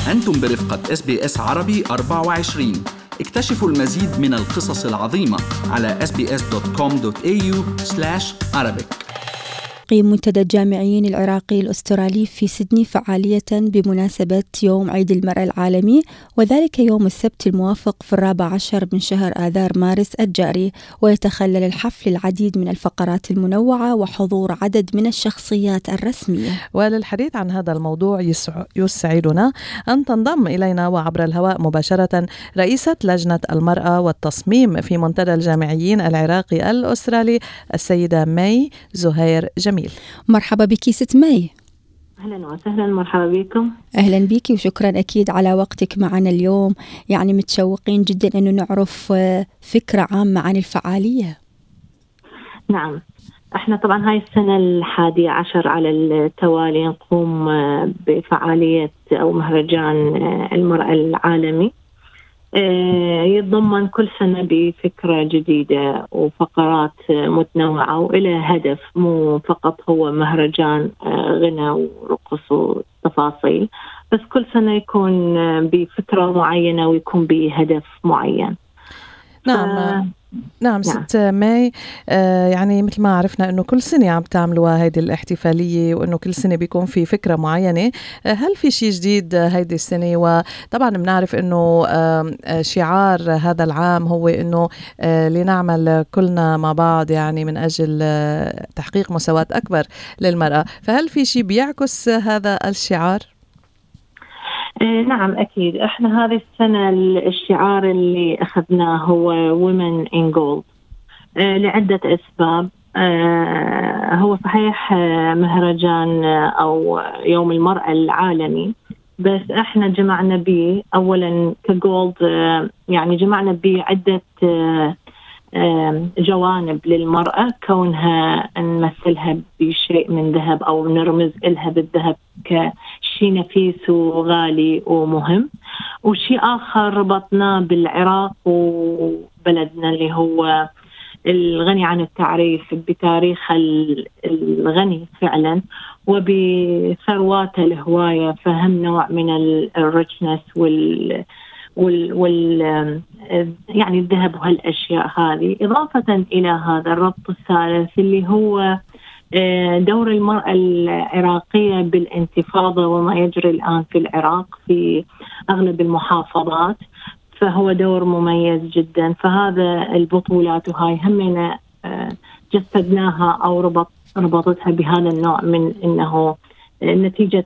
أنتم برفقة SBS عربي 24. اكتشفوا المزيد من القصص العظيمة على sbs.com.au/arabic. يقيم منتدى الجامعيين العراقي الأسترالي في سيدني فعالية بمناسبة يوم عيد المرأة العالمي، وذلك يوم السبت الموافق في 14 من شهر آذار مارس الجاري. ويتخلل الحفل العديد من الفقرات المنوعة وحضور عدد من الشخصيات الرسمية. وللحديث عن هذا الموضوع يسعدنا أن تنضم إلينا وعبر الهواء مباشرة رئيسة لجنة المرأة والتصميم في منتدى الجامعيين العراقي الأسترالي السيدة مي زهير جميل. مرحبا بك ست مي. أهلا وسهلا، مرحبا بكم. أهلا بك وشكرا أكيد على وقتك معنا اليوم. يعني متشوقين جدا أنه نعرف فكرة عامة عن الفعالية. نعم، احنا طبعا هاي السنة 11 على التوالي نقوم بفعالية أو مهرجان المرأة العالمي. يتضمن كل سنة بفكرة جديدة وفقرات متنوعة وإلى هدف، مو فقط هو مهرجان غنى ورقص وتفاصيل، بس كل سنة يكون بفكرة معينة ويكون بهدف معين. نعم ست ماي، يعني مثل ما عرفنا انه كل سنة عم تعملوا هيدي الاحتفالية وانه كل سنة بيكون في فكرة معينة. هل في شيء جديد هيدي السنة؟ وطبعا بنعرف انه شعار هذا العام هو انه لنعمل كلنا مع بعض، يعني من اجل تحقيق مساواة اكبر للمرأة. فهل في شيء بيعكس هذا الشعار؟ نعم أكيد. إحنا هذه السنة الشعار اللي أخذناه هو Women in Gold لعدة أسباب. هو صحيح مهرجان أو يوم المرأة العالمي، بس إحنا جمعنا به أولا كجولد، يعني جمعنا به عدة جوانب للمرأة، كونها نمثلها بشيء من ذهب أو نرمز إلها بالذهب كشيء نفيس وغالي ومهم. وشيء آخر ربطناه بالعراق وبلدنا اللي هو الغني عن التعريف بتاريخ الغني فعلا وبثرواته الهواية، فهم نوع من الريتشنس يعني الذهب وهالأشياء هذه. إضافة إلى هذا الربط الثالث اللي هو دور المرأة العراقية بالانتفاضة وما يجري الآن في العراق في أغلب المحافظات، فهو دور مميز جدا. فهذا البطولات وهاي همنا جسدناها أو ربطتها بهذا النوع من إنه نتيجة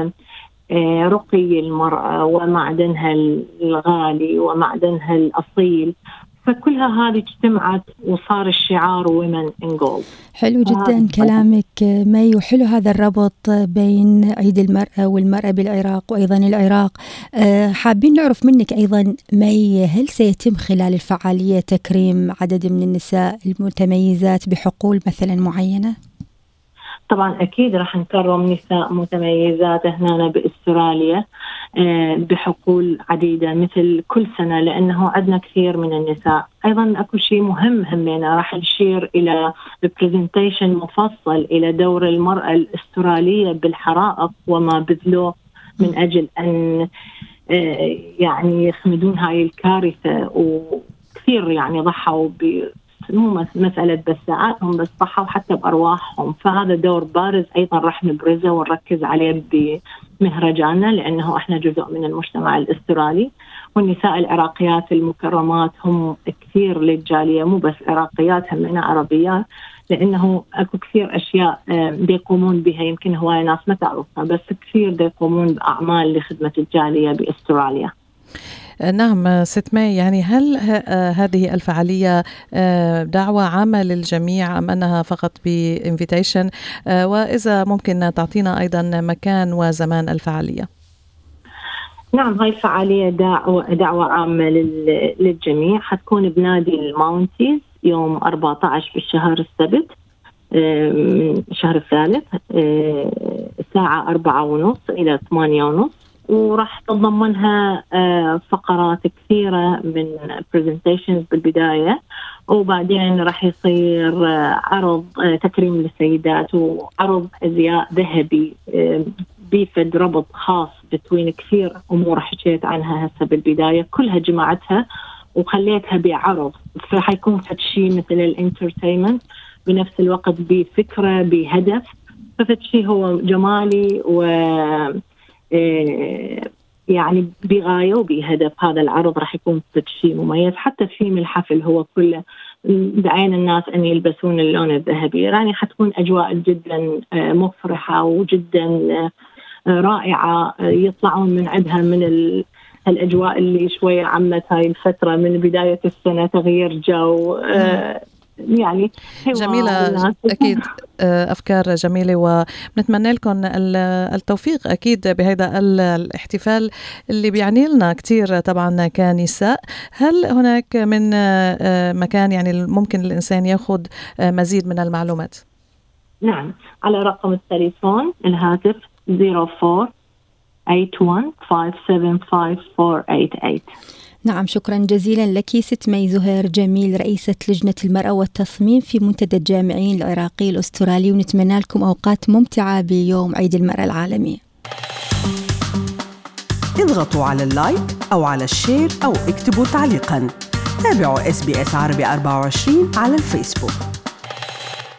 رقي المرأة ومعدنها الغالي ومعدنها الأصيل، فكلها هذه اجتمعت وصار الشعار Women in Gold. حلو جدا كلامك مي، وحلو هذا الربط بين عيد المرأة والمرأة بالعراق وأيضا العراق. حابين نعرف منك أيضا مي، هل سيتم خلال الفعالية تكريم عدد من النساء المتميزات بحقول مثلا معينة؟ طبعا أكيد راح نكرم نساء متميزات هنا بأستراليا بحقول عديدة مثل كل سنة، لأنه عندنا كثير من النساء. أيضا أكو شيء مهم همنا راح نشير إلى presentation مفصل إلى دور المرأة الأسترالية بالحرائق وما بذلوه من أجل أن يعني يخمدون هاي الكارثة، وكثير يعني ضحوا مو مسألة بس ساعاتهم، بس ضحوا حتى بأرواحهم. فهذا دور بارز أيضا راح نبرزه ونركز عليه بمهرجاننا، لأنه إحنا جزء من المجتمع الأسترالي، والنساء العراقيات المكرمات هم كثير للجالية، مو بس عراقيات، هم عربيات، لأنه أكو كثير أشياء يقومون بها يمكن هواية ناس ما تعرفها، بس كثير يقومون بأعمال لخدمة الجالية بأستراليا. نعم ست ماي، يعني هل هذه الفعالية دعوة عامة للجميع أم أنها فقط بإنفيتيشن؟ وإذا ممكن تعطينا أيضا مكان وزمان الفعالية. نعم، هاي الفعالية دعوة عامة للجميع، حتكون بنادي الماونتيز يوم 14 بالشهر السبت من شهر الثالث، الساعة 4:30 إلى 8:30، وراح تتضمنها فقرات كثيرة من presentations بالبداية، وبعدين راح يصير عرض تكريم للسيدات وعرض أزياء ذهبي بيفد ربط خاص بين كثير أمور حكيت عنها هسه بالبداية، كلها جمعتها وخليتها بعرض، فحيكون فد شيء مثل الانترتينمنت بنفس الوقت بفكرة بهدف، ففد شيء هو جمالي و يعني بغاية وبهدف. هذا العرض راح يكون فد شيء مميز. حتى في الحفل هو كله دعينا الناس أن يلبسون اللون الذهبي، يعني حتكون أجواء جدا مفرحة وجدا رائعة، يطلعون من عندها من الأجواء اللي شوية عمت هاي الفترة من بداية السنة، تغيير جو يعني جميلة أكيد. أفكار جميلة ونتمنى لكم التوفيق أكيد بهذا الاحتفال اللي بيعني لنا كتير طبعا كنساء. هل هناك من مكان يعني ممكن الإنسان يأخذ مزيد من المعلومات؟ نعم، على رقم التليفون الهاتف 0481575488. نعم، شكرا جزيلا لك ست مي زهير جميل، رئيسة لجنة المرأة والتصميم في منتدى الجامعيين العراقي الأسترالي، ونتمنى لكم أوقات ممتعة بيوم عيد المرأة العالمي. اضغطوا على اللايك أو على الشير أو اكتبوا تعليقا. تابعوا SBS عربي 24 على الفيسبوك.